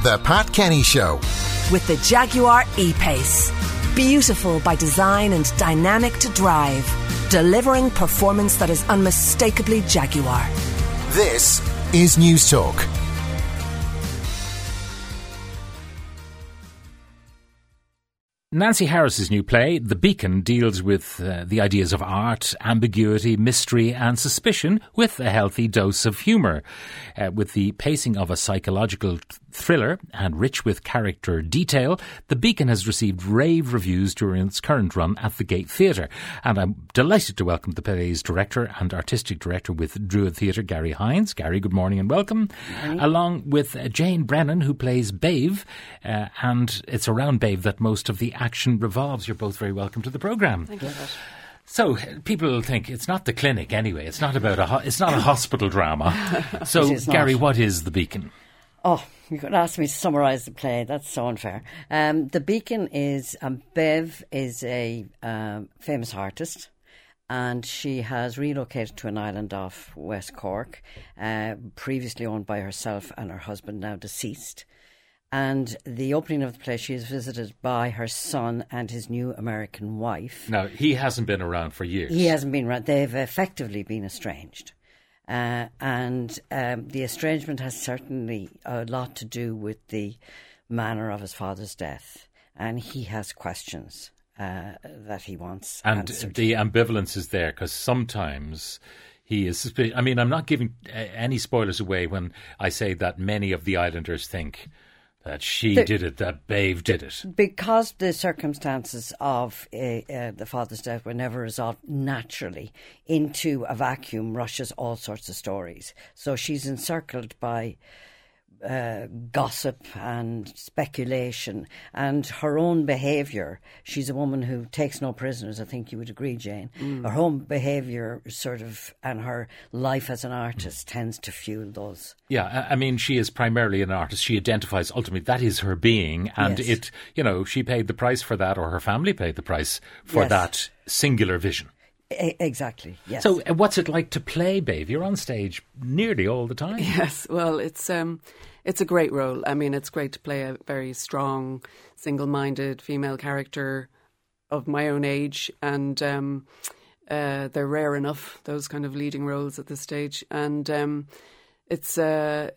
The Pat Kenny Show. With the Jaguar E-Pace. Beautiful by design and dynamic to drive. Delivering performance that is unmistakably Jaguar. This is News Talk. Nancy Harris's new play, The Beacon, deals with the ideas of art, ambiguity, mystery and suspicion with a healthy dose of humour. With the pacing of a psychological thriller and rich with character detail, The Beacon has received rave reviews during its current run at the Gate Theatre. And I'm delighted to welcome the play's director and artistic director with Druid Theatre, Gary Hines. Gary, good morning and welcome. Along with Jane Brennan, who plays Bave, and it's around Bave that most of the action revolves. You're both very welcome to the programme. Thank you. So people think it's not the clinic anyway. It's not about it's not a hospital drama. So Gary, what is The Beacon? Oh, you could ask me to summarise the play. That's so unfair. The Beacon is Bev is a famous artist, and she has relocated to an island off West Cork, previously owned by herself and her husband, now deceased. And the opening of the play, she is visited by her son and his new American wife. Now, he hasn't been around for years. He hasn't been around. They've effectively been estranged. And the estrangement has certainly a lot to do with the manner of his father's death. And he has questions that he wants answered. The ambivalence is there because sometimes he is... I mean, I'm not giving any spoilers away when I say that many of the islanders think that she did it, that Bave did it. Because the circumstances of the father's death were never resolved naturally, into a vacuum rushes all sorts of stories. So she's encircled by gossip and speculation, and her own behaviour. She's a woman who takes no prisoners, I think you would agree, Jane. Her own behaviour and her life as an artist tends to fuel those. Yeah, I mean, she is primarily an artist. She identifies, ultimately, that is her being, and yes. She paid the price for that, or her family paid the price for that singular vision. Exactly, yes. So what's it like to play Bave? You're on stage nearly all the time. Yes, well, it's a great role. I mean, it's great to play a very strong, single-minded female character of my own age, and they're rare enough, those kind of leading roles at this stage. And it's a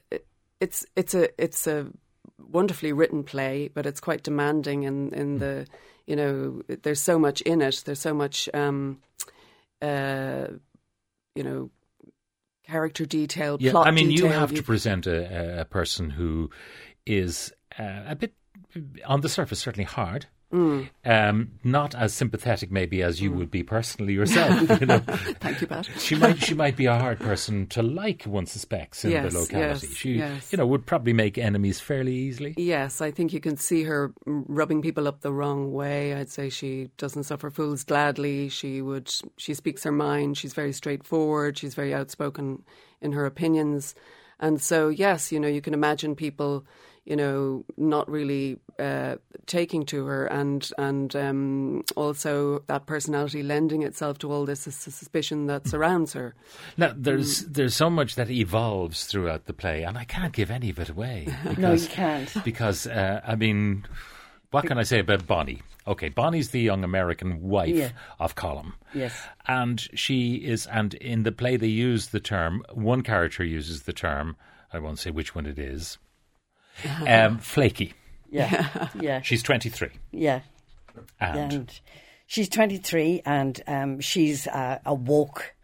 wonderfully written play, but it's quite demanding in the, there's so much in it. There's so much, character detail, plot detail. You have to present a person who is a bit, on the surface, certainly hard. Not as sympathetic maybe as you would be personally yourself. Thank you, Pat. She might be a hard person to like, one suspects, in the locality. She would probably make enemies fairly easily. Yes, I think you can see her rubbing people up the wrong way. I'd say she doesn't suffer fools gladly. She speaks her mind. She's very straightforward. She's very outspoken in her opinions. And so, yes, you can imagine people, not really taking to her, and also that personality lending itself to all this suspicion that surrounds her. Now, there's so much that evolves throughout the play, and I can't give any of it away. No, you can't. Because, what can I say about Bonnie? Okay, Bonnie's the young American wife of Colm. Yes. And and in the play they use the term, one character uses the term, I won't say which one it is, flaky. Yeah. She's 23. Yeah. And she's 23, and she's a woke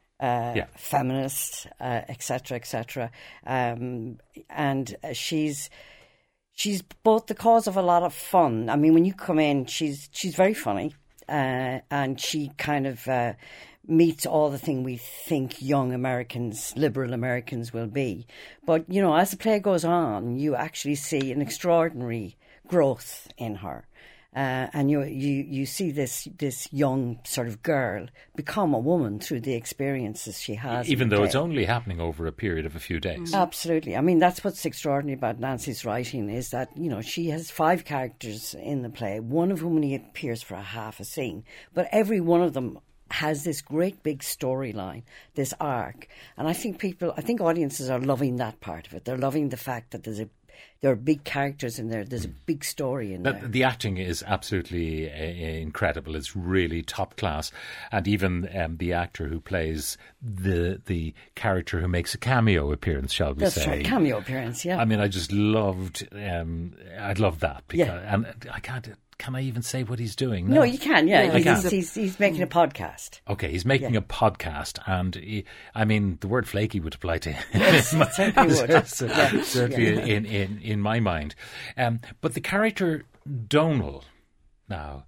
feminist, etc., etc. And she's both the cause of a lot of fun. I mean, when you come in, she's very funny, and she kind of meets all the thing we think young Americans, liberal Americans, will be. But, as the play goes on, you actually see an extraordinary growth in her. And you see this young sort of girl become a woman through the experiences she has. Even though it's only happening over a period of a few days. Absolutely. I mean, that's what's extraordinary about Nancy's writing, is that, she has 5 characters in the play, one of whom only appears for a half a scene. But every one of them has this great big storyline, this arc. And I think audiences are loving that part of it. They're loving the fact that there's there are big characters in there. There's a big story in there. The acting is absolutely incredible. It's really top class, and even the actor who plays the character who makes a cameo appearance, shall we say? That's right, cameo appearance. Yeah. I mean, I just loved. I loved that. Because, and I can't. Can I even say what he's doing? No, you can, yeah. I He's making a podcast. Okay, he's making a podcast, and I mean, the word flaky would apply to him. Yes, it certainly would. Certainly in my mind. But the character Donal, now,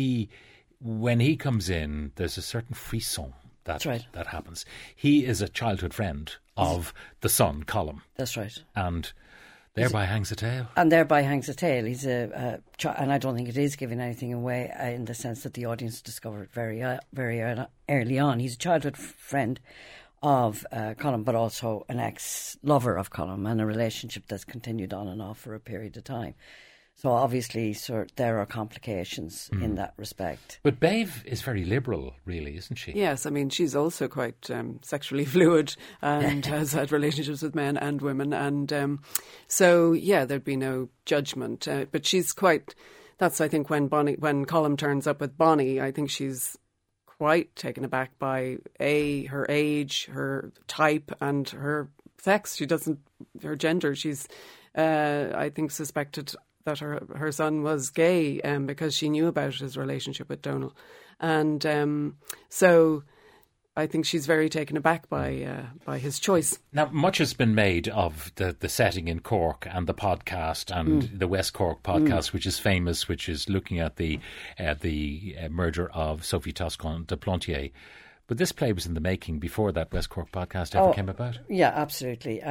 when he comes in, there's a certain frisson that happens. He is a childhood friend of the son, Colm. That's right. And thereby hangs a tale. And thereby hangs a tale. He's and I don't think it is giving anything away in the sense that the audience discovered very early on. He's a childhood friend of Colm, but also an ex-lover of Colm, and a relationship that's continued on and off for a period of time. So obviously, there are complications in that respect. But Maeve is very liberal, really, isn't she? Yes, I mean, she's also quite sexually fluid and has had relationships with men and women. And so, yeah, there'd be no judgment. But she's quite... That's, I think, when Colm turns up with Bonnie, I think she's quite taken aback by, her age, her type and her sex. Her gender. She's, I think, suspected that her son was gay because she knew about his relationship with Donal. And so I think she's very taken aback by his choice. Now, much has been made of the setting in Cork and the podcast and the West Cork podcast, which is famous, which is looking at the murder of Sophie Toscan de Plantier. But this play was in the making before that West Cork podcast ever came about. Yeah, absolutely.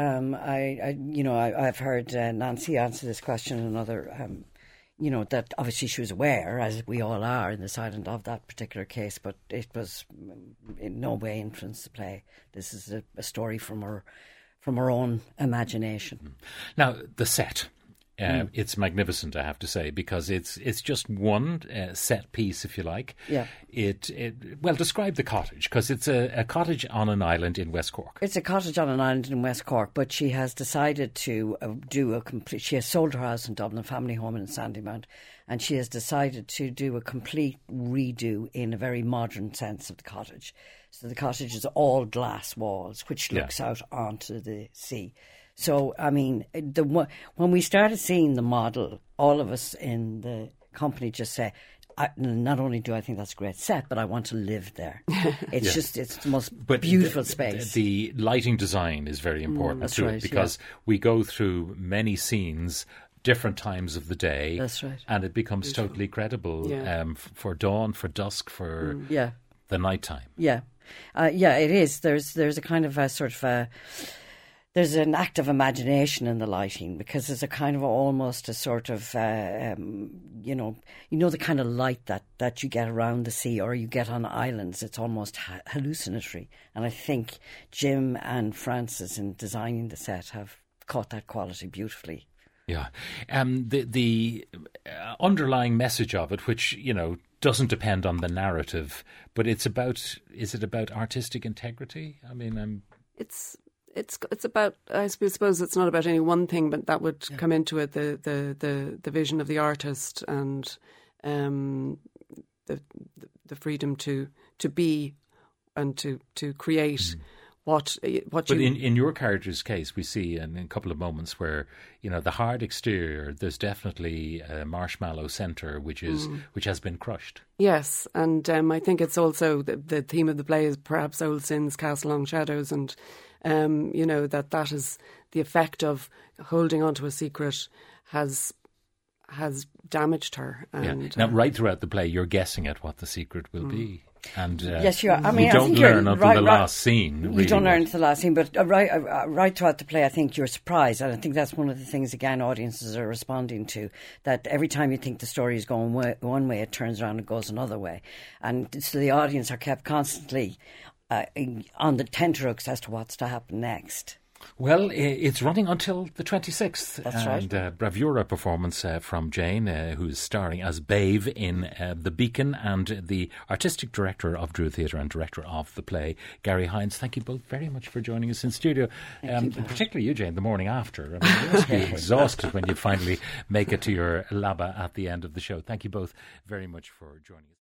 I've heard Nancy answer this question and another. That obviously she was aware, as we all are in this island, of that particular case, but it was in no way influenced the play. This is a story from her own imagination. Now, the set. It's magnificent, I have to say, because it's just one set piece, if you like. Yeah. Well, describe the cottage, because it's a cottage on an island in West Cork. It's a cottage on an island in West Cork, but she has decided to do a complete... She has sold her house in Dublin, family home in Sandymount, and she has decided to do a complete redo in a very modern sense of the cottage. So the cottage is all glass walls, which looks out onto the sea. So, I mean, when we started seeing the model, all of us in the company just say, not only do I think that's a great set, but I want to live there. It's it's the most beautiful space. The lighting design is very important to it, because we go through many scenes, different times of the day. That's right. And it becomes totally credible for dawn, for dusk, for the nighttime. Yeah. It is. There's a kind of a sort of there's an act of imagination in the lighting, because there's a kind of almost a sort of, the kind of light that you get around the sea or you get on islands. It's almost hallucinatory. And I think Jim and Francis, in designing the set, have caught that quality beautifully. Yeah. The underlying message of it, which, doesn't depend on the narrative, but is it about artistic integrity? I mean, It's about, I suppose it's not about any one thing, but that would come into it, the vision of the artist and the freedom to be and to create what but you... in your character's case, we see in a couple of moments where, the hard exterior, there's definitely a marshmallow centre which has been crushed. Yes, and I think it's also the theme of the play is perhaps old sins cast long shadows, and that is the effect of holding onto a secret has damaged her. And, Now, right throughout the play, you're guessing at what the secret will be. And yes, you are. I mean, you don't learn until the last scene. Really. You don't learn until the last scene, but right throughout the play, I think you're surprised, and I think that's one of the things, again, audiences are responding to, that every time you think the story is going one way, it turns around and goes another way. And so the audience are kept constantly on the tenterhooks as to what's to happen next. Well, it's running until the 26th. That's right. And bravura performance from Jane, who's starring as Babe in The Beacon, and the artistic director of Druid Theatre and director of the play, Gary Hines. Thank you both very much for joining us in studio. Particularly you, Jane, the morning after. I mean, you must be exhausted when you finally make it to your Laba at the end of the show. Thank you both very much for joining us.